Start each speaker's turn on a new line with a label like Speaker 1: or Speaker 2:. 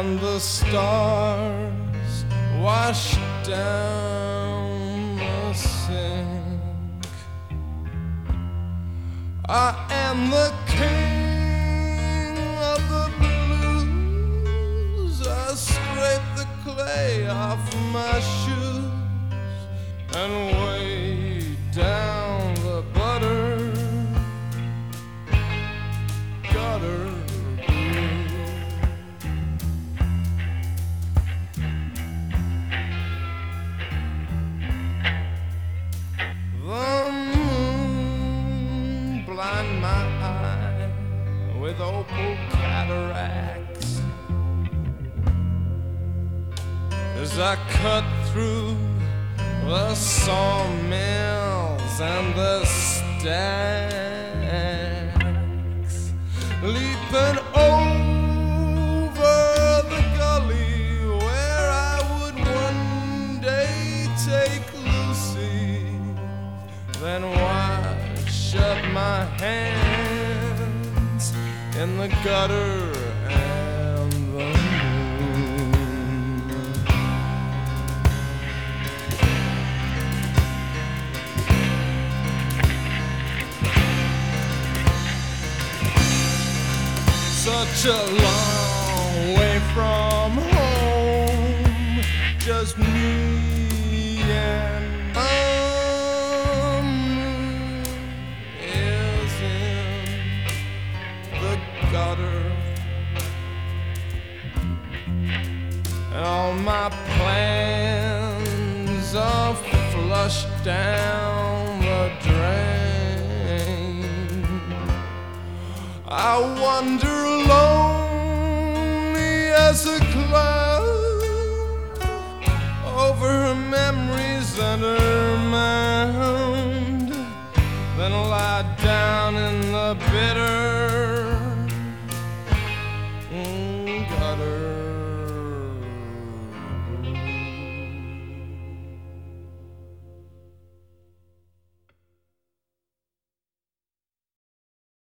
Speaker 1: and the stars wash down the sink. I am the king of the blues. I scrape the clay off my shoes and way down the gutter blue. The moon blind my eye with opal cataracts as I cut through the sawmills and the stacks, leaping over the gully where I would one day take Lucy, then wash up my hands in the gutter and the such a long way from home, just me and the moon is in the gutter, and all my plans are flushed down the drain. I wander lonely as a cloud over her memories and her mind.